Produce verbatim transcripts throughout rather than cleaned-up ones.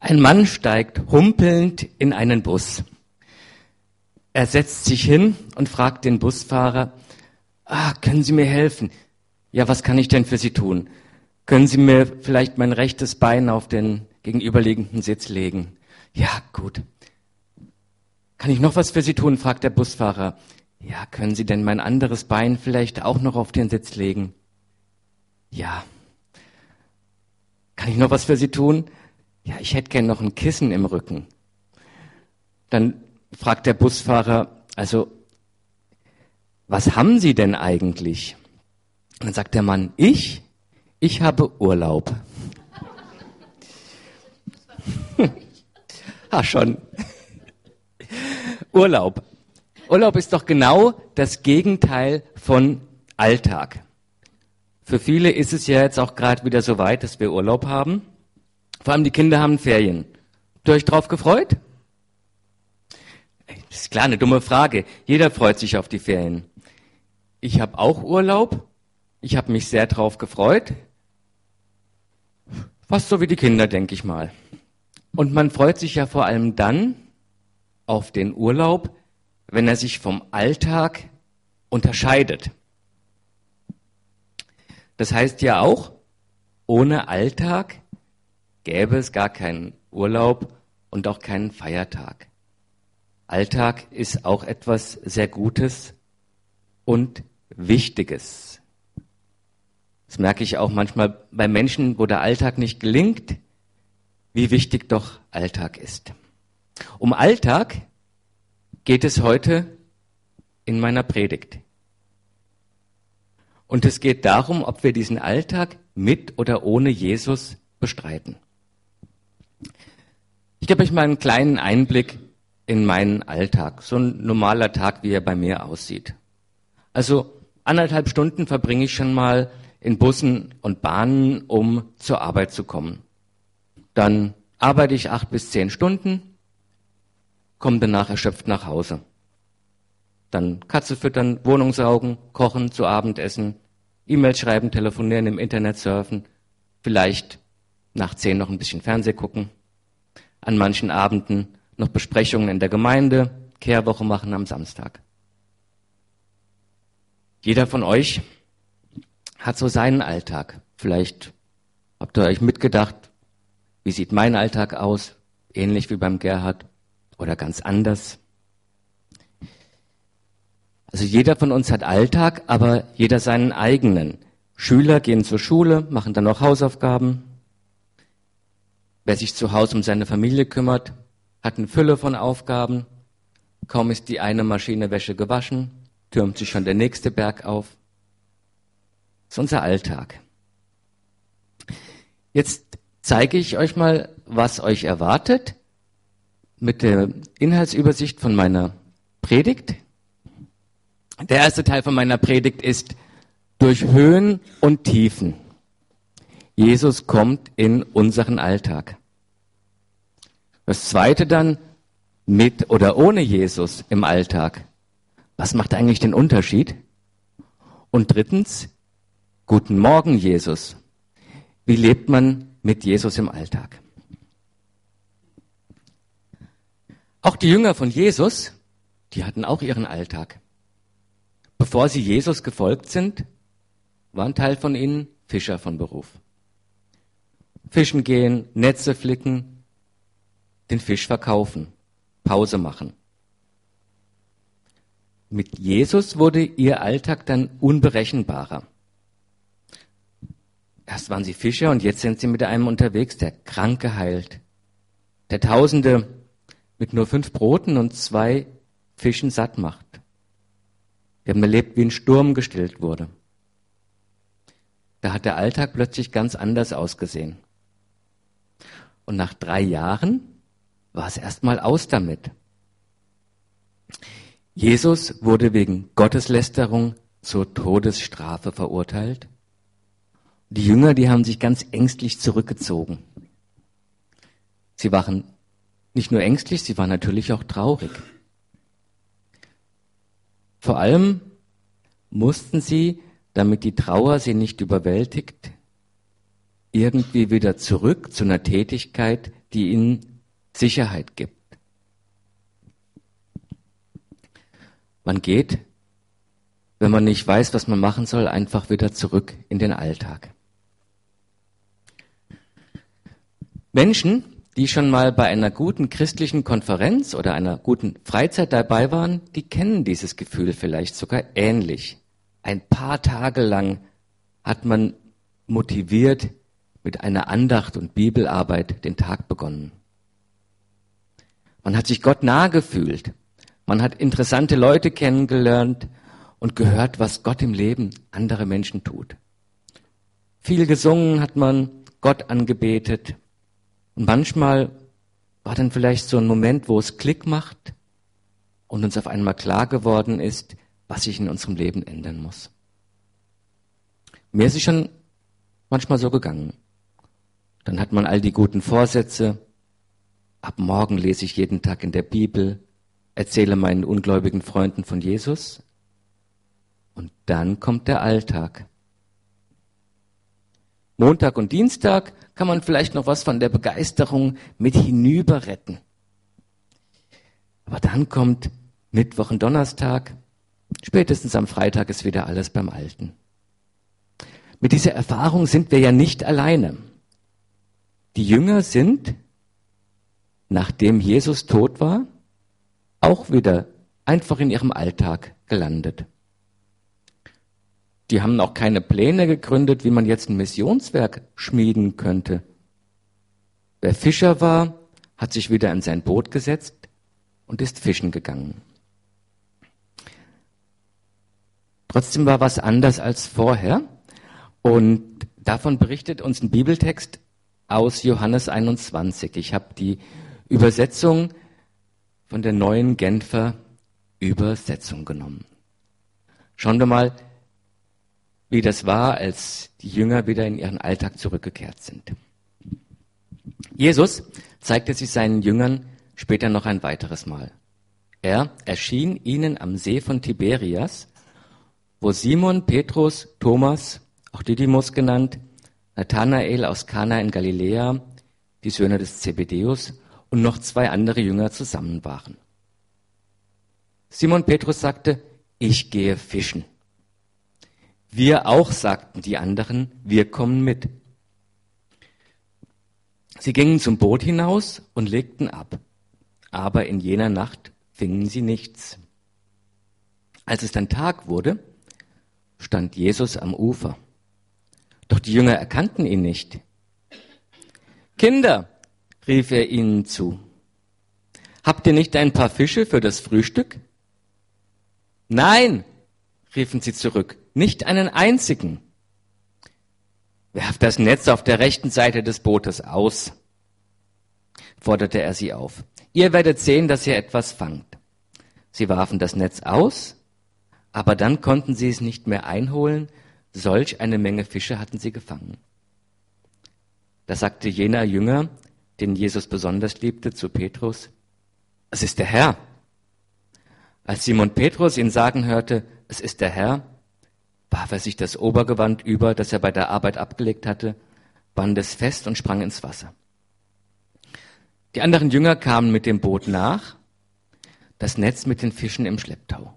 Ein Mann steigt humpelnd in einen Bus. Er setzt sich hin und fragt den Busfahrer, ah, können Sie mir helfen? Ja, was kann ich denn für Sie tun? Können Sie mir vielleicht mein rechtes Bein auf den gegenüberliegenden Sitz legen? Ja, gut. Kann ich noch was für Sie tun? Fragt der Busfahrer. Ja, können Sie denn mein anderes Bein vielleicht auch noch auf den Sitz legen? Ja. Kann ich noch was für Sie tun? Ja, ich hätte gern noch ein Kissen im Rücken. Dann fragt der Busfahrer, also, was haben Sie denn eigentlich? Und dann sagt der Mann, ich? Ich habe Urlaub. Ah, schon. Urlaub. Urlaub ist doch genau das Gegenteil von Alltag. Für viele ist es ja jetzt auch gerade wieder so weit, dass wir Urlaub haben. Vor allem die Kinder haben Ferien. Habt ihr euch drauf gefreut? Das ist klar, eine dumme Frage. Jeder freut sich auf die Ferien. Ich habe auch Urlaub. Ich habe mich sehr drauf gefreut. Fast so wie die Kinder, denke ich mal. Und man freut sich ja vor allem dann auf den Urlaub, wenn er sich vom Alltag unterscheidet. Das heißt ja auch, ohne Alltag gäbe es gar keinen Urlaub und auch keinen Feiertag. Alltag ist auch etwas sehr Gutes und Wichtiges. Das merke ich auch manchmal bei Menschen, wo der Alltag nicht gelingt, wie wichtig doch Alltag ist. Um Alltag geht es heute in meiner Predigt. Und es geht darum, ob wir diesen Alltag mit oder ohne Jesus bestreiten. Ich gebe euch mal einen kleinen Einblick in meinen Alltag, so ein normaler Tag, wie er bei mir aussieht. Also anderthalb Stunden verbringe ich schon mal in Bussen und Bahnen, um zur Arbeit zu kommen. Dann arbeite ich acht bis zehn Stunden, komme danach erschöpft nach Hause. Dann Katze füttern, Wohnung saugen, kochen, zu Abendessen, E-Mails schreiben, telefonieren, im Internet surfen, vielleicht nach zehn noch ein bisschen Fernseh gucken. An manchen Abenden noch Besprechungen in der Gemeinde, Kehrwoche machen am Samstag. Jeder von euch hat so seinen Alltag. Vielleicht habt ihr euch mitgedacht, wie sieht mein Alltag aus? Ähnlich wie beim Gerhard oder ganz anders. Also jeder von uns hat Alltag, aber jeder seinen eigenen. Schüler gehen zur Schule, machen dann noch Hausaufgaben. Wer sich zu Hause um seine Familie kümmert, hat eine Fülle von Aufgaben. Kaum ist die eine Maschine Wäsche gewaschen, türmt sich schon der nächste Berg auf. Das ist unser Alltag. Jetzt zeige ich euch mal, was euch erwartet mit der Inhaltsübersicht von meiner Predigt. Der erste Teil von meiner Predigt ist durch Höhen und Tiefen. Jesus kommt in unseren Alltag. Das zweite dann mit oder ohne Jesus im Alltag. Was macht eigentlich den Unterschied? Und drittens, guten Morgen, Jesus. Wie lebt man mit Jesus im Alltag? Auch die Jünger von Jesus, die hatten auch ihren Alltag. Bevor sie Jesus gefolgt sind, war ein Teil von ihnen Fischer von Beruf. Fischen gehen, Netze flicken, den Fisch verkaufen, Pause machen. Mit Jesus wurde ihr Alltag dann unberechenbarer. Erst waren sie Fischer und jetzt sind sie mit einem unterwegs, der Kranke heilt, der Tausende mit nur fünf Broten und zwei Fischen satt macht. Wir haben erlebt, wie ein Sturm gestillt wurde. Da hat der Alltag plötzlich ganz anders ausgesehen. Und nach drei Jahren war es erstmal aus damit. Jesus wurde wegen Gotteslästerung zur Todesstrafe verurteilt. Die Jünger, die haben sich ganz ängstlich zurückgezogen. Sie waren nicht nur ängstlich, sie waren natürlich auch traurig. Vor allem mussten sie, damit die Trauer sie nicht überwältigt, irgendwie wieder zurück zu einer Tätigkeit, die ihnen Sicherheit gibt. Man geht, wenn man nicht weiß, was man machen soll, einfach wieder zurück in den Alltag. Menschen, die schon mal bei einer guten christlichen Konferenz oder einer guten Freizeit dabei waren, die kennen dieses Gefühl vielleicht sogar ähnlich. Ein paar Tage lang hat man motiviert mit einer Andacht und Bibelarbeit den Tag begonnen. Man hat sich Gott nahe gefühlt. Man hat interessante Leute kennengelernt und gehört, was Gott im Leben anderer Menschen tut. Viel gesungen hat man, Gott angebetet. Und manchmal war dann vielleicht so ein Moment, wo es Klick macht und uns auf einmal klar geworden ist, was sich in unserem Leben ändern muss. Mir ist es schon manchmal so gegangen. Dann hat man all die guten Vorsätze. Ab morgen lese ich jeden Tag in der Bibel, erzähle meinen ungläubigen Freunden von Jesus. Und dann kommt der Alltag. Montag und Dienstag kann man vielleicht noch was von der Begeisterung mit hinüber retten. Aber dann kommt Mittwoch und Donnerstag, spätestens am Freitag ist wieder alles beim Alten. Mit dieser Erfahrung sind wir ja nicht alleine. Die Jünger sind, nachdem Jesus tot war, auch wieder einfach in ihrem Alltag gelandet. Die haben auch keine Pläne gegründet, wie man jetzt ein Missionswerk schmieden könnte. Wer Fischer war, hat sich wieder in sein Boot gesetzt und ist fischen gegangen. Trotzdem war was anders als vorher. Und davon berichtet uns ein Bibeltext aus Johannes einundzwanzig. Ich habe die Übersetzung von der neuen Genfer Übersetzung genommen. Schauen wir mal, wie das war, als die Jünger wieder in ihren Alltag zurückgekehrt sind. Jesus zeigte sich seinen Jüngern später noch ein weiteres Mal. Er erschien ihnen am See von Tiberias, wo Simon, Petrus, Thomas, auch Didymus genannt, Nathanael aus Kana in Galiläa, die Söhne des Zebedäus und noch zwei andere Jünger zusammen waren. Simon Petrus sagte, ich gehe fischen. Wir auch, sagten die anderen, wir kommen mit. Sie gingen zum Boot hinaus und legten ab. Aber in jener Nacht fingen sie nichts. Als es dann Tag wurde, stand Jesus am Ufer. Doch die Jünger erkannten ihn nicht. Kinder, rief er ihnen zu, habt ihr nicht ein paar Fische für das Frühstück? Nein, riefen sie zurück, nicht einen einzigen. Werft das Netz auf der rechten Seite des Bootes aus, forderte er sie auf. Ihr werdet sehen, dass ihr etwas fangt. Sie warfen das Netz aus, aber dann konnten sie es nicht mehr einholen, solch eine Menge Fische hatten sie gefangen. Da sagte jener Jünger, den Jesus besonders liebte, zu Petrus, es ist der Herr. Als Simon Petrus ihn sagen hörte, es ist der Herr, warf er sich das Obergewand über, das er bei der Arbeit abgelegt hatte, band es fest und sprang ins Wasser. Die anderen Jünger kamen mit dem Boot nach, das Netz mit den Fischen im Schlepptau.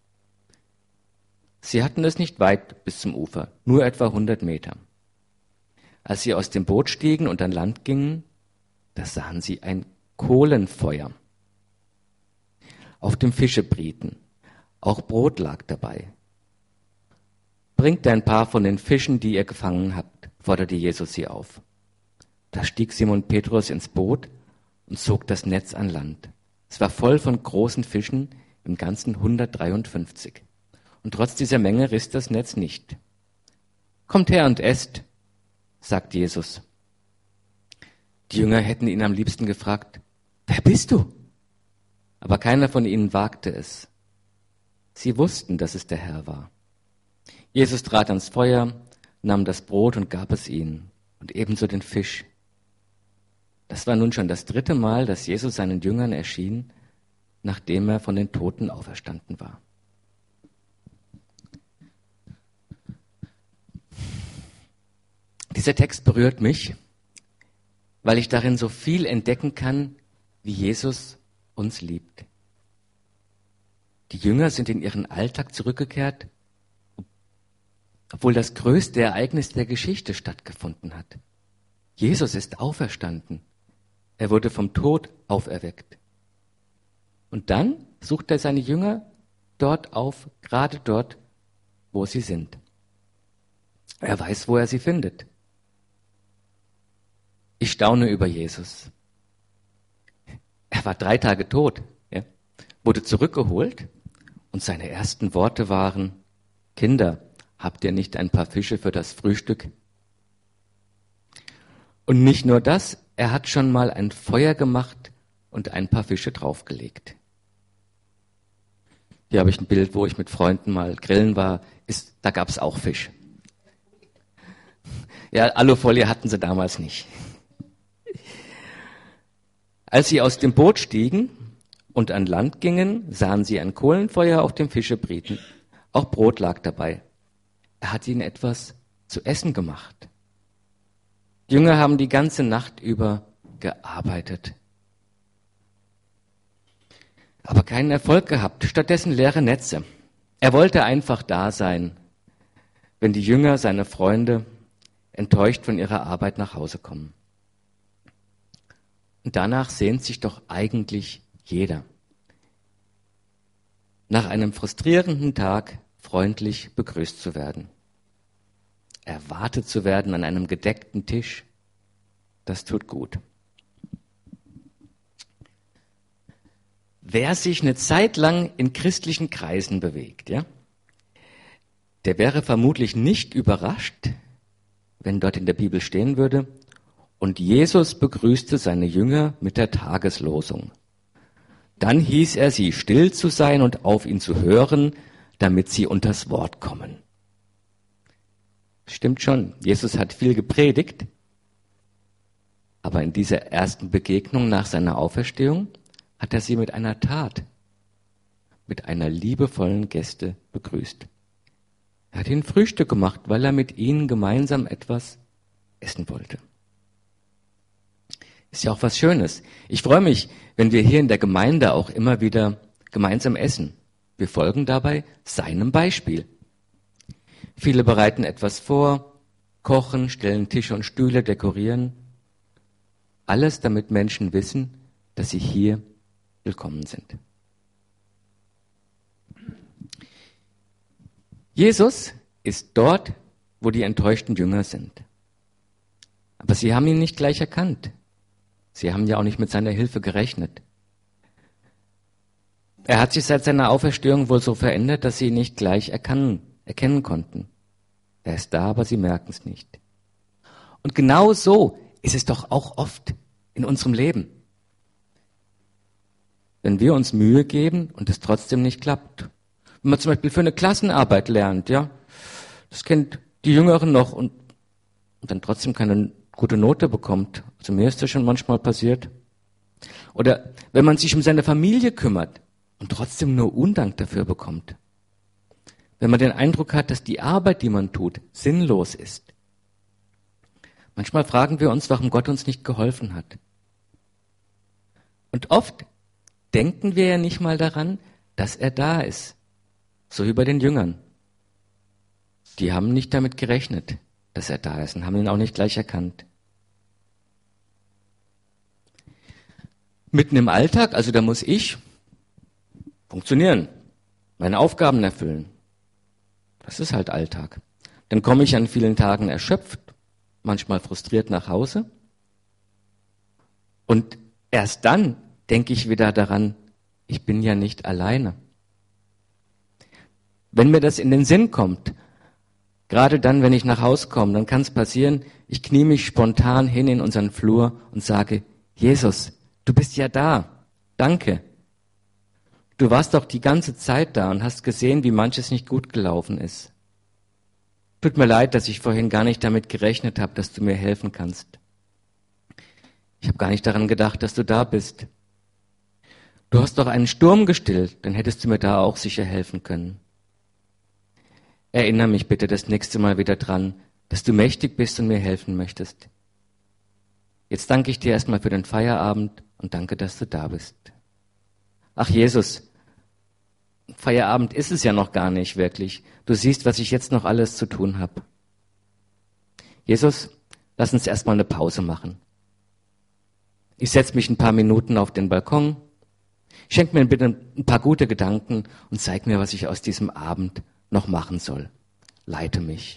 Sie hatten es nicht weit bis zum Ufer, nur etwa hundert Meter. Als sie aus dem Boot stiegen und an Land gingen, da sahen sie ein Kohlenfeuer. Auf dem Fische brieten, auch Brot lag dabei. Bringt ein paar von den Fischen, die ihr gefangen habt, forderte Jesus sie auf. Da stieg Simon Petrus ins Boot und zog das Netz an Land. Es war voll von großen Fischen, im Ganzen hundertdreiundfünfzig. Und trotz dieser Menge riss das Netz nicht. Kommt her und esst, sagt Jesus. Die Jünger hätten ihn am liebsten gefragt, wer bist du? Aber keiner von ihnen wagte es. Sie wussten, dass es der Herr war. Jesus trat ans Feuer, nahm das Brot und gab es ihnen und ebenso den Fisch. Das war nun schon das dritte Mal, dass Jesus seinen Jüngern erschien, nachdem er von den Toten auferstanden war. Dieser Text berührt mich, weil ich darin so viel entdecken kann, wie Jesus uns liebt. Die Jünger sind in ihren Alltag zurückgekehrt, obwohl das größte Ereignis der Geschichte stattgefunden hat. Jesus ist auferstanden. Er wurde vom Tod auferweckt. Und dann sucht er seine Jünger dort auf, gerade dort, wo sie sind. Er weiß, wo er sie findet. Ich staune über Jesus. Er war drei Tage tot, ja, wurde zurückgeholt und seine ersten Worte waren: Kinder, habt ihr nicht ein paar Fische für das Frühstück? Und nicht nur das, er hat schon mal ein Feuer gemacht und ein paar Fische draufgelegt. Hier habe ich ein Bild, wo ich mit Freunden mal grillen war. Ist, da gab es auch Fisch. Ja, Alufolie hatten sie damals nicht. Als sie aus dem Boot stiegen und an Land gingen, sahen sie ein Kohlenfeuer auf dem Fischebrieten. Auch Brot lag dabei. Er hat ihnen etwas zu essen gemacht. Die Jünger haben die ganze Nacht über gearbeitet, aber keinen Erfolg gehabt, stattdessen leere Netze. Er wollte einfach da sein, wenn die Jünger, seine Freunde, enttäuscht von ihrer Arbeit nach Hause kommen. Und danach sehnt sich doch eigentlich jeder, nach einem frustrierenden Tag freundlich begrüßt zu werden, erwartet zu werden an einem gedeckten Tisch. Das tut gut. Wer sich eine Zeit lang in christlichen Kreisen bewegt, ja, der wäre vermutlich nicht überrascht, wenn dort in der Bibel stehen würde: Und Jesus begrüßte seine Jünger mit der Tageslosung. Dann hieß er sie, still zu sein und auf ihn zu hören, damit sie unters Wort kommen. Stimmt schon, Jesus hat viel gepredigt, aber in dieser ersten Begegnung nach seiner Auferstehung hat er sie mit einer Tat, mit einer liebevollen Geste begrüßt. Er hat ihnen Frühstück gemacht, weil er mit ihnen gemeinsam etwas essen wollte. Ist ja auch was Schönes. Ich freue mich, wenn wir hier in der Gemeinde auch immer wieder gemeinsam essen. Wir folgen dabei seinem Beispiel. Viele bereiten etwas vor, kochen, stellen Tische und Stühle, dekorieren. Alles, damit Menschen wissen, dass sie hier willkommen sind. Jesus ist dort, wo die enttäuschten Jünger sind. Aber sie haben ihn nicht gleich erkannt. Sie haben ja auch nicht mit seiner Hilfe gerechnet. Er hat sich seit seiner Auferstehung wohl so verändert, dass sie ihn nicht gleich erkennen, erkennen konnten. Er ist da, aber sie merken es nicht. Und genau so ist es doch auch oft in unserem Leben. Wenn wir uns Mühe geben und es trotzdem nicht klappt. Wenn man zum Beispiel für eine Klassenarbeit lernt, ja, das kennt die Jüngeren noch und, und dann trotzdem keine gute Note bekommt. Also mir ist das schon manchmal passiert. Oder wenn man sich um seine Familie kümmert und trotzdem nur Undank dafür bekommt. Wenn man den Eindruck hat, dass die Arbeit, die man tut, sinnlos ist. Manchmal fragen wir uns, warum Gott uns nicht geholfen hat. Und oft denken wir ja nicht mal daran, dass er da ist. So wie bei den Jüngern. Die haben nicht damit gerechnet, dass er da ist und haben ihn auch nicht gleich erkannt. Mitten im Alltag, also da muss ich funktionieren, meine Aufgaben erfüllen. Das ist halt Alltag. Dann komme ich an vielen Tagen erschöpft, manchmal frustriert nach Hause. Und erst dann denke ich wieder daran, ich bin ja nicht alleine. Wenn mir das in den Sinn kommt, gerade dann, wenn ich nach Hause komme, dann kann es passieren, ich knie mich spontan hin in unseren Flur und sage: Jesus, du bist ja da. Danke. Du warst doch die ganze Zeit da und hast gesehen, wie manches nicht gut gelaufen ist. Tut mir leid, dass ich vorhin gar nicht damit gerechnet habe, dass du mir helfen kannst. Ich habe gar nicht daran gedacht, dass du da bist. Du hast doch einen Sturm gestillt, dann hättest du mir da auch sicher helfen können. Erinnere mich bitte das nächste Mal wieder dran, dass du mächtig bist und mir helfen möchtest. Jetzt danke ich dir erstmal für den Feierabend und danke, dass du da bist. Ach Jesus, Feierabend ist es ja noch gar nicht wirklich. Du siehst, was ich jetzt noch alles zu tun habe. Jesus, lass uns erstmal eine Pause machen. Ich setze mich ein paar Minuten auf den Balkon, schenk mir bitte ein paar gute Gedanken und zeig mir, was ich aus diesem Abend noch machen soll. Leite mich.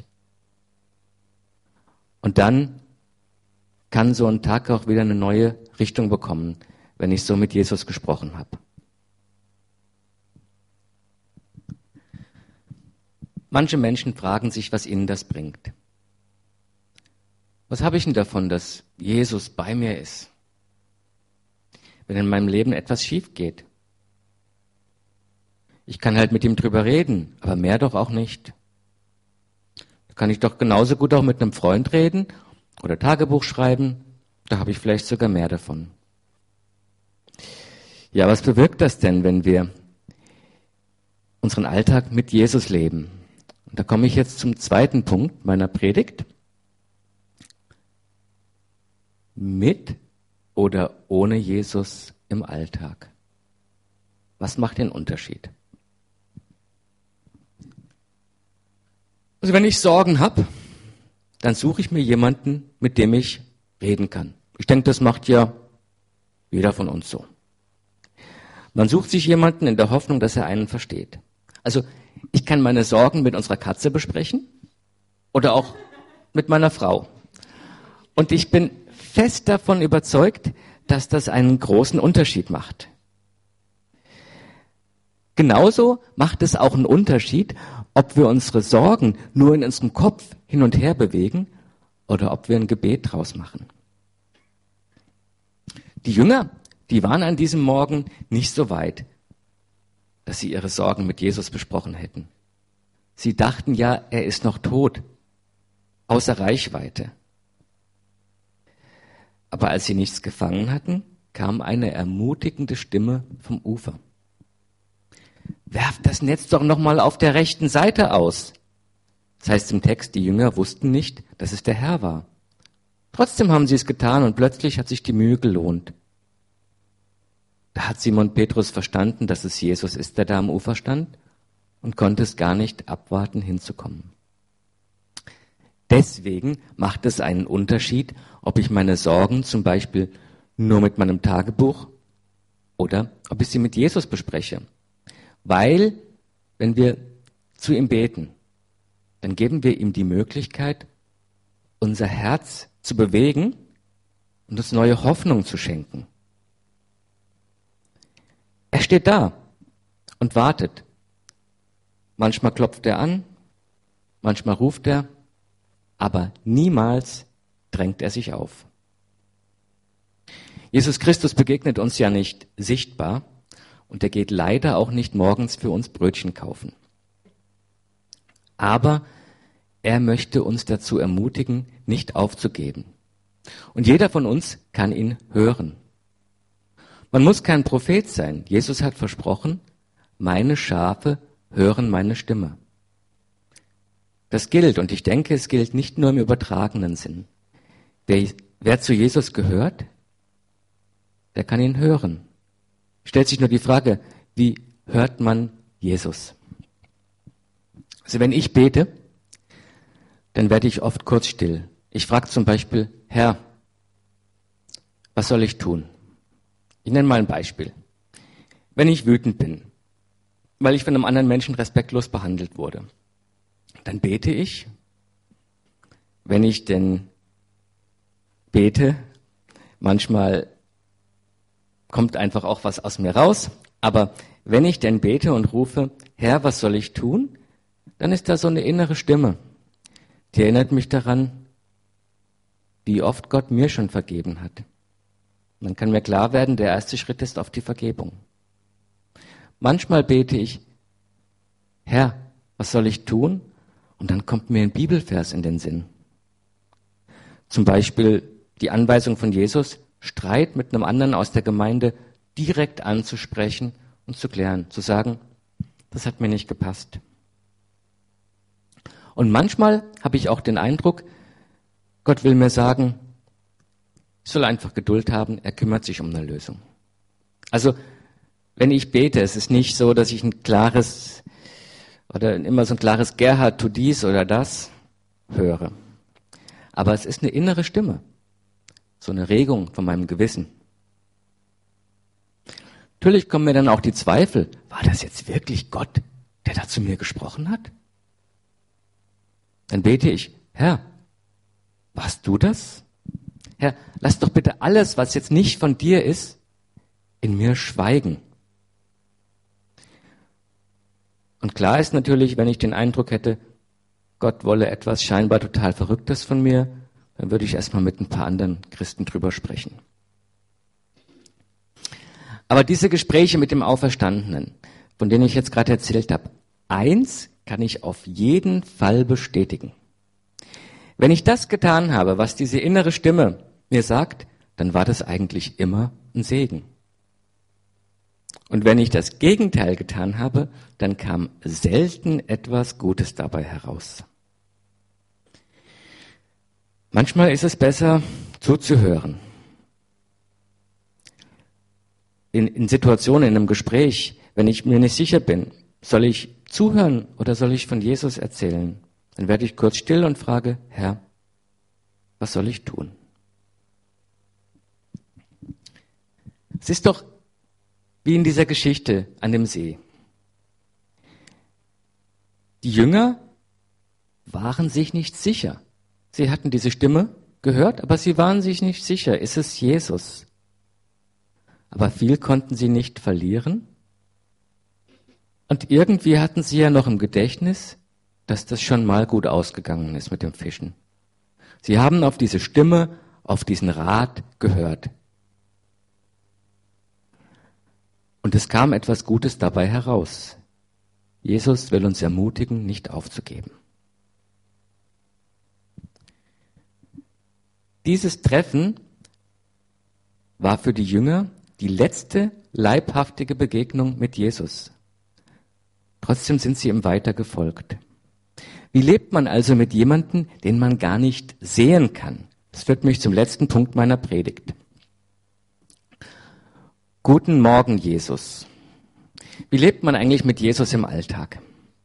Und dann kann so ein Tag auch wieder eine neue Richtung bekommen, wenn ich so mit Jesus gesprochen habe. Manche Menschen fragen sich, was ihnen das bringt. Was habe ich denn davon, dass Jesus bei mir ist, wenn in meinem Leben etwas schief geht? Ich kann halt mit ihm drüber reden, aber mehr doch auch nicht. Da kann ich doch genauso gut auch mit einem Freund reden oder Tagebuch schreiben, da habe ich vielleicht sogar mehr davon. Ja, was bewirkt das denn, wenn wir unseren Alltag mit Jesus leben? Und da komme ich jetzt zum zweiten Punkt meiner Predigt. Mit oder ohne Jesus im Alltag? Was macht den Unterschied? Also wenn ich Sorgen habe, dann suche ich mir jemanden, mit dem ich reden kann. Ich denke, das macht ja jeder von uns so. Man sucht sich jemanden in der Hoffnung, dass er einen versteht. Also ich kann meine Sorgen mit unserer Katze besprechen oder auch mit meiner Frau. Und ich bin fest davon überzeugt, dass das einen großen Unterschied macht. Genauso macht es auch einen Unterschied, ob wir unsere Sorgen nur in unserem Kopf hin und her bewegen oder ob wir ein Gebet draus machen. Die Jünger, die waren an diesem Morgen nicht so weit, dass sie ihre Sorgen mit Jesus besprochen hätten. Sie dachten ja, er ist noch tot, außer Reichweite. Aber als sie nichts gefangen hatten, kam eine ermutigende Stimme vom Ufer. Werft das Netz doch nochmal auf der rechten Seite aus. Das heißt im Text, die Jünger wussten nicht, dass es der Herr war. Trotzdem haben sie es getan und plötzlich hat sich die Mühe gelohnt. Da hat Simon Petrus verstanden, dass es Jesus ist, der da am Ufer stand und konnte es gar nicht abwarten, hinzukommen. Deswegen macht es einen Unterschied, ob ich meine Sorgen zum Beispiel nur mit meinem Tagebuch oder ob ich sie mit Jesus bespreche. Weil, wenn wir zu ihm beten, dann geben wir ihm die Möglichkeit, unser Herz zu bewegen und uns neue Hoffnung zu schenken. Er steht da und wartet. Manchmal klopft er an, manchmal ruft er, aber niemals drängt er sich auf. Jesus Christus begegnet uns ja nicht sichtbar und er geht leider auch nicht morgens für uns Brötchen kaufen. Aber er möchte uns dazu ermutigen, nicht aufzugeben. Und jeder von uns kann ihn hören. Man muss kein Prophet sein. Jesus hat versprochen, meine Schafe hören meine Stimme. Das gilt, und ich denke, es gilt nicht nur im übertragenen Sinn. Wer, wer zu Jesus gehört, der kann ihn hören. Stellt sich nur die Frage, wie hört man Jesus? Also wenn ich bete, dann werde ich oft kurz still. Ich frage zum Beispiel, Herr, was soll ich tun? Ich nenne mal ein Beispiel. Wenn ich wütend bin, weil ich von einem anderen Menschen respektlos behandelt wurde, dann bete ich. Wenn ich denn bete, manchmal kommt einfach auch was aus mir raus, aber wenn ich denn bete und rufe, Herr, was soll ich tun? Dann ist da so eine innere Stimme, die erinnert mich daran, wie oft Gott mir schon vergeben hat. Und dann kann mir klar werden, der erste Schritt ist auf die Vergebung. Manchmal bete ich, Herr, was soll ich tun? Und dann kommt mir ein Bibelvers in den Sinn. Zum Beispiel die Anweisung von Jesus, Streit mit einem anderen aus der Gemeinde direkt anzusprechen und zu klären, zu sagen, das hat mir nicht gepasst. Und manchmal habe ich auch den Eindruck, Gott will mir sagen, ich soll einfach Geduld haben, er kümmert sich um eine Lösung. Also, wenn ich bete, es ist nicht so, dass ich ein klares, oder immer so ein klares Gerhard, tu dies oder das höre. Aber es ist eine innere Stimme, so eine Regung von meinem Gewissen. Natürlich kommen mir dann auch die Zweifel, war das jetzt wirklich Gott, der da zu mir gesprochen hat? Dann bete ich, Herr, warst du das? Herr, lass doch bitte alles, was jetzt nicht von dir ist, in mir schweigen. Und klar ist natürlich, wenn ich den Eindruck hätte, Gott wolle etwas scheinbar total Verrücktes von mir, dann würde ich erstmal mit ein paar anderen Christen drüber sprechen. Aber diese Gespräche mit dem Auferstandenen, von denen ich jetzt gerade erzählt habe, eins kann ich auf jeden Fall bestätigen. Wenn ich das getan habe, was diese innere Stimme mir sagt, dann war das eigentlich immer ein Segen. Und wenn ich das Gegenteil getan habe, dann kam selten etwas Gutes dabei heraus. Manchmal ist es besser, zuzuhören. In, in Situationen, in einem Gespräch, wenn ich mir nicht sicher bin, soll ich zuhören oder soll ich von Jesus erzählen? Dann werde ich kurz still und frage, Herr, was soll ich tun? Es ist doch wie in dieser Geschichte an dem See. Die Jünger waren sich nicht sicher. Sie hatten diese Stimme gehört, aber sie waren sich nicht sicher. Ist es Jesus? Aber viel konnten sie nicht verlieren. Und irgendwie hatten sie ja noch im Gedächtnis, dass das schon mal gut ausgegangen ist mit dem Fischen. Sie haben auf diese Stimme, auf diesen Rat gehört. Und es kam etwas Gutes dabei heraus. Jesus will uns ermutigen, nicht aufzugeben. Dieses Treffen war für die Jünger die letzte leibhaftige Begegnung mit Jesus. Trotzdem sind sie ihm weiter gefolgt. Wie lebt man also mit jemandem, den man gar nicht sehen kann? Das führt mich zum letzten Punkt meiner Predigt. Guten Morgen, Jesus. Wie lebt man eigentlich mit Jesus im Alltag?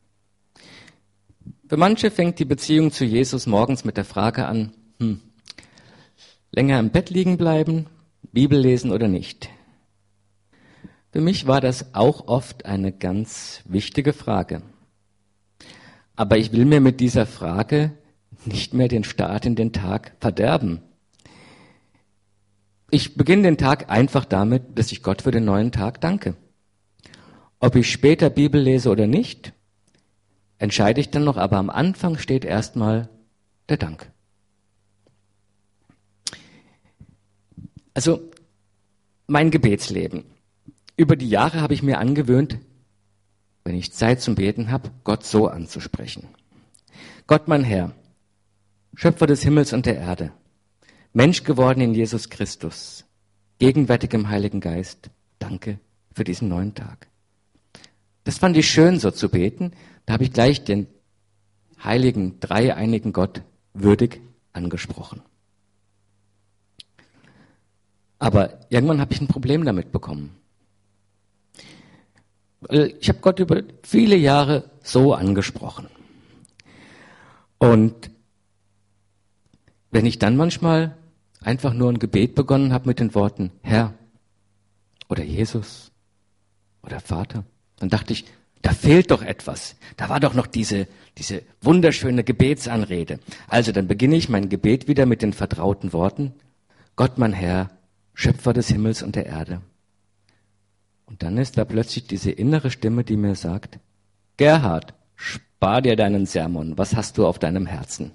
Für manche fängt die Beziehung zu Jesus morgens mit der Frage an, hm, länger im Bett liegen bleiben, Bibel lesen oder nicht? Für mich war das auch oft eine ganz wichtige Frage. Aber ich will mir mit dieser Frage nicht mehr den Start in den Tag verderben. Ich beginne den Tag einfach damit, dass ich Gott für den neuen Tag danke. Ob ich später Bibel lese oder nicht, entscheide ich dann noch, aber am Anfang steht erstmal der Dank. Also mein Gebetsleben. Über die Jahre habe ich mir angewöhnt, wenn ich Zeit zum Beten habe, Gott so anzusprechen. Gott, mein Herr, Schöpfer des Himmels und der Erde, Mensch geworden in Jesus Christus, gegenwärtig im Heiligen Geist, danke für diesen neuen Tag. Das fand ich schön, so zu beten. Da habe ich gleich den heiligen, dreieinigen Gott würdig angesprochen. Aber irgendwann habe ich ein Problem damit bekommen. Ich habe Gott über viele Jahre so angesprochen. Und wenn ich dann manchmal einfach nur ein Gebet begonnen habe mit den Worten Herr oder Jesus oder Vater, dann dachte ich, da fehlt doch etwas. Da war doch noch diese, diese wunderschöne Gebetsanrede. Also dann beginne ich mein Gebet wieder mit den vertrauten Worten, Gott, mein Herr, Schöpfer des Himmels und der Erde. Und dann ist da plötzlich diese innere Stimme, die mir sagt, Gerhard, spar dir deinen Sermon, was hast du auf deinem Herzen?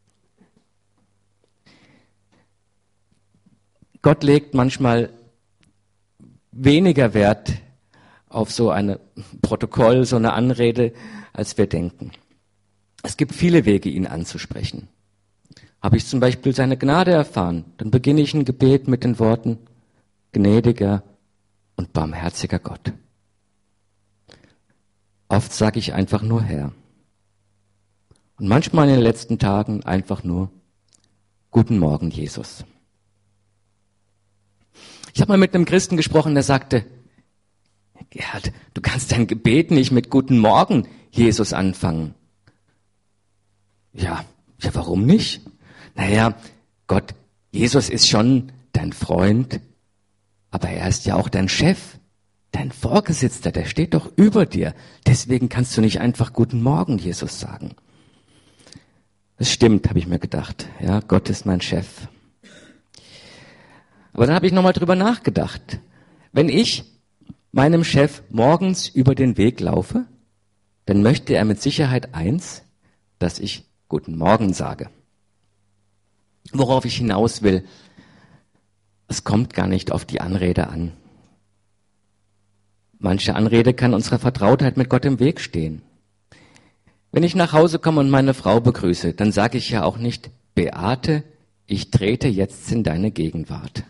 Gott legt manchmal weniger Wert auf so ein Protokoll, so eine Anrede, als wir denken. Es gibt viele Wege, ihn anzusprechen. Habe ich zum Beispiel seine Gnade erfahren, dann beginne ich ein Gebet mit den Worten, gnädiger und barmherziger Gott. Oft sage ich einfach nur Herr. Und manchmal in den letzten Tagen einfach nur Guten Morgen, Jesus. Ich habe mal mit einem Christen gesprochen, der sagte, Gerhard, du kannst dein Gebet nicht mit Guten Morgen, Jesus anfangen. Ja, ja, warum nicht? Naja, Gott, Jesus ist schon dein Freund, aber er ist ja auch dein Chef, dein Vorgesetzter, der steht doch über dir. Deswegen kannst du nicht einfach Guten Morgen, Jesus, sagen. Das stimmt, habe ich mir gedacht. Ja, Gott ist mein Chef. Aber dann habe ich nochmal drüber nachgedacht. Wenn ich meinem Chef morgens über den Weg laufe, dann möchte er mit Sicherheit eins, dass ich Guten Morgen sage. Worauf ich hinaus will, es kommt gar nicht auf die Anrede an. Manche Anrede kann unserer Vertrautheit mit Gott im Weg stehen. Wenn ich nach Hause komme und meine Frau begrüße, dann sage ich ja auch nicht, Beate, ich trete jetzt in deine Gegenwart.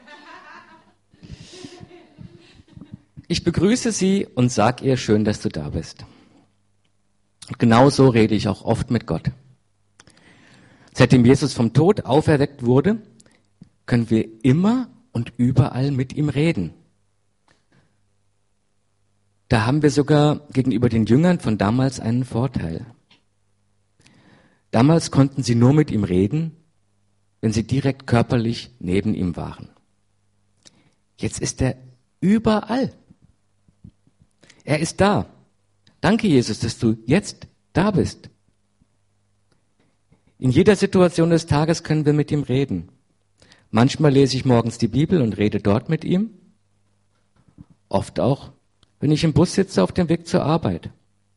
Ich begrüße sie und sage ihr, schön, dass du da bist. Und genau so rede ich auch oft mit Gott. Seitdem Jesus vom Tod auferweckt wurde, können wir immer und überall mit ihm reden. Da haben wir sogar gegenüber den Jüngern von damals einen Vorteil. Damals konnten sie nur mit ihm reden, wenn sie direkt körperlich neben ihm waren. Jetzt ist er überall. Er ist da. Danke, Jesus, dass du jetzt da bist. In jeder Situation des Tages können wir mit ihm reden. Manchmal lese ich morgens die Bibel und rede dort mit ihm. Oft auch, wenn ich im Bus sitze auf dem Weg zur Arbeit.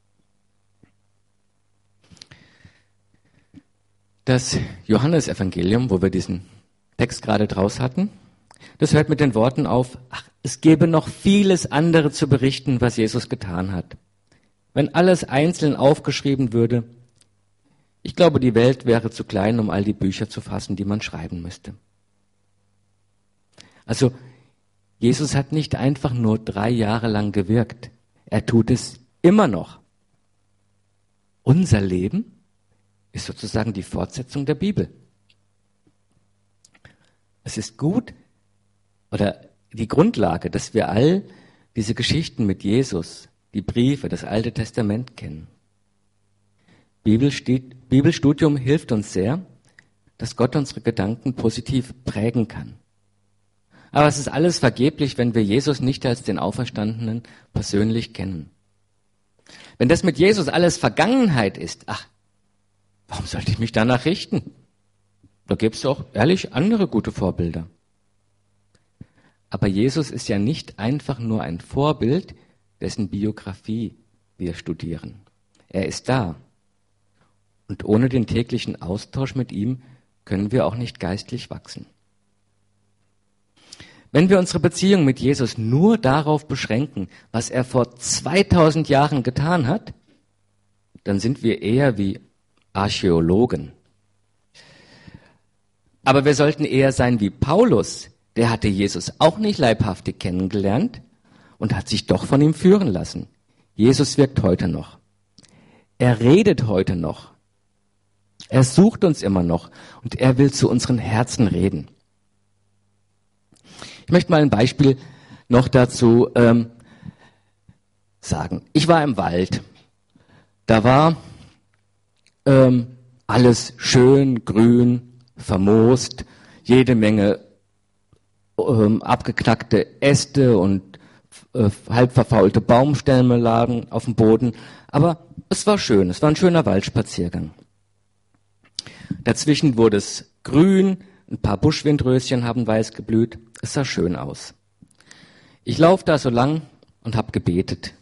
Das Johannesevangelium, wo wir diesen Text gerade draus hatten, das hört mit den Worten auf, ach, es gäbe noch vieles andere zu berichten, was Jesus getan hat. Wenn alles einzeln aufgeschrieben würde, ich glaube, die Welt wäre zu klein, um all die Bücher zu fassen, die man schreiben müsste. Also, Jesus hat nicht einfach nur drei Jahre lang gewirkt. Er tut es immer noch. Unser Leben ist sozusagen die Fortsetzung der Bibel. Es ist gut, oder die Grundlage, dass wir all diese Geschichten mit Jesus, die Briefe, das Alte Testament kennen. Bibelstudium hilft uns sehr, dass Gott unsere Gedanken positiv prägen kann. Aber es ist alles vergeblich, wenn wir Jesus nicht als den Auferstandenen persönlich kennen. Wenn das mit Jesus alles Vergangenheit ist, ach, warum sollte ich mich danach richten? Da gäbe es auch ehrlich andere gute Vorbilder. Aber Jesus ist ja nicht einfach nur ein Vorbild, dessen Biografie wir studieren. Er ist da. Und ohne den täglichen Austausch mit ihm können wir auch nicht geistlich wachsen. Wenn wir unsere Beziehung mit Jesus nur darauf beschränken, was er vor zweitausend Jahren getan hat, dann sind wir eher wie Archäologen. Aber wir sollten eher sein wie Paulus. Der hatte Jesus auch nicht leibhaftig kennengelernt und hat sich doch von ihm führen lassen. Jesus wirkt heute noch. Er redet heute noch. Er sucht uns immer noch und er will zu unseren Herzen reden. Ich möchte mal ein Beispiel noch dazu ähm, sagen. Ich war im Wald. Da war ähm, alles schön, grün, vermoost, jede Menge ähm, abgeknackte Äste und äh, halb verfaulte Baumstämme lagen auf dem Boden. Aber es war schön, es war ein schöner Waldspaziergang. Dazwischen wurde es grün, ein paar Buschwindröschen haben weiß geblüht. Es sah schön aus. Ich laufe da so lang und habe gebetet.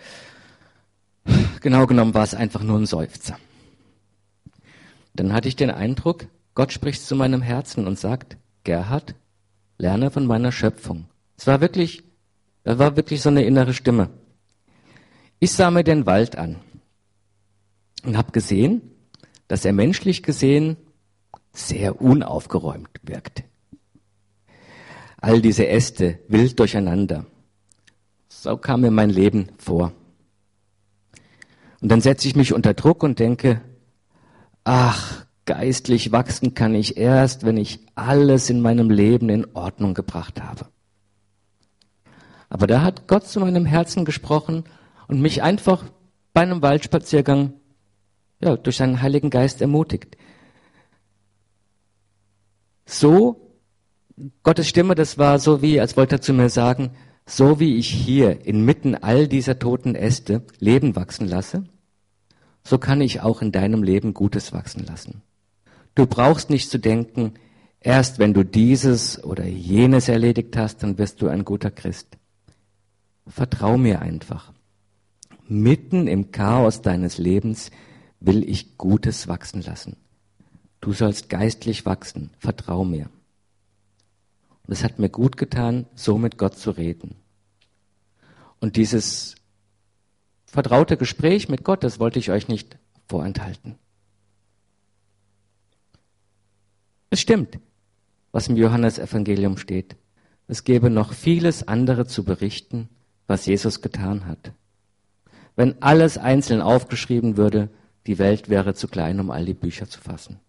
Genau genommen war es einfach nur ein Seufzer. Dann hatte ich den Eindruck, Gott spricht zu meinem Herzen und sagt, Gerhard, lerne von meiner Schöpfung. Es war wirklich, da war wirklich so eine innere Stimme. Ich sah mir den Wald an und habe gesehen, dass er menschlich gesehen sehr unaufgeräumt wirkt. All diese Äste wild durcheinander. So kam mir mein Leben vor. Und dann setze ich mich unter Druck und denke, ach, geistlich wachsen kann ich erst, wenn ich alles in meinem Leben in Ordnung gebracht habe. Aber da hat Gott zu meinem Herzen gesprochen und mich einfach bei einem Waldspaziergang ja, durch seinen Heiligen Geist ermutigt. So, Gottes Stimme, das war so wie, als wollte er zu mir sagen, so wie ich hier inmitten all dieser toten Äste Leben wachsen lasse, so kann ich auch in deinem Leben Gutes wachsen lassen. Du brauchst nicht zu denken, erst wenn du dieses oder jenes erledigt hast, dann wirst du ein guter Christ. Vertrau mir einfach. Mitten im Chaos deines Lebens will ich Gutes wachsen lassen. Du sollst geistlich wachsen, vertrau mir. Und es hat mir gut getan, so mit Gott zu reden. Und dieses vertraute Gespräch mit Gott, das wollte ich euch nicht vorenthalten. Es stimmt, was im Johannesevangelium steht. Es gäbe noch vieles andere zu berichten, was Jesus getan hat. Wenn alles einzeln aufgeschrieben würde, die Welt wäre zu klein, um all die Bücher zu fassen.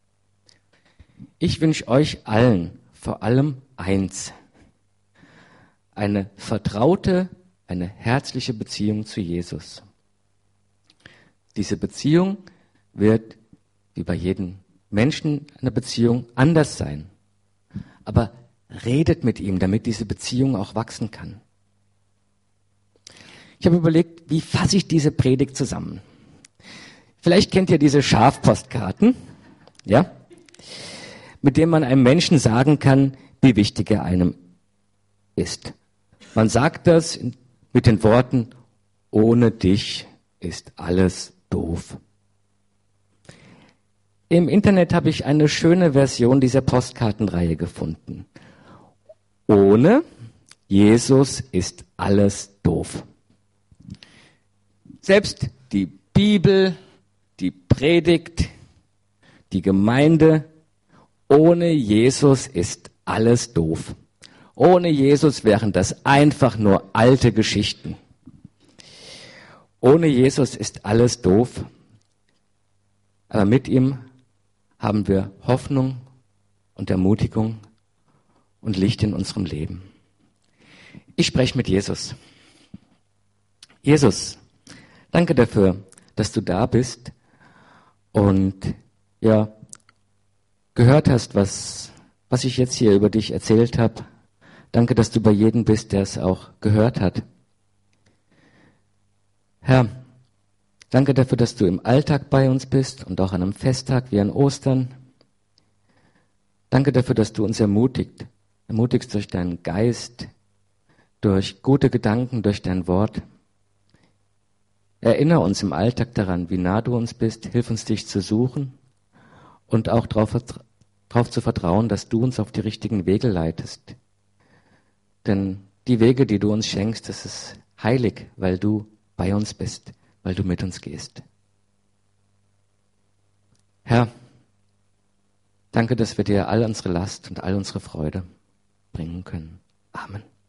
Ich wünsche euch allen vor allem eins: eine vertraute, eine herzliche Beziehung zu Jesus. Diese Beziehung wird, wie bei jedem Menschen, eine Beziehung anders sein. Aber redet mit ihm, damit diese Beziehung auch wachsen kann. Ich habe überlegt, wie fasse ich diese Predigt zusammen? Vielleicht kennt ihr diese Schafpostkarten, ja, mit denen man einem Menschen sagen kann, wie wichtig er einem ist. Man sagt das mit den Worten, ohne dich ist alles doof. Im Internet habe ich eine schöne Version dieser Postkartenreihe gefunden. Ohne Jesus ist alles doof. Selbst die Bibel, die Predigt, die Gemeinde, ohne Jesus ist alles doof. Ohne Jesus wären das einfach nur alte Geschichten. Ohne Jesus ist alles doof, aber mit ihm haben wir Hoffnung und Ermutigung und Licht in unserem Leben. Ich spreche mit Jesus. Jesus, danke dafür, dass du da bist und ja gehört hast, was, was ich jetzt hier über dich erzählt habe. Danke, dass du bei jedem bist, der es auch gehört hat. Herr, danke dafür, dass du im Alltag bei uns bist und auch an einem Festtag wie an Ostern. Danke dafür, dass du uns ermutigt, ermutigst durch deinen Geist, durch gute Gedanken, durch dein Wort. Erinnere uns im Alltag daran, wie nah du uns bist. Hilf uns, dich zu suchen und auch darauf, darauf zu vertrauen, dass du uns auf die richtigen Wege leitest. Denn die Wege, die du uns schenkst, das ist heilig, weil du bei uns bist, weil du mit uns gehst. Herr, danke, dass wir dir all unsere Last und all unsere Freude bringen können. Amen.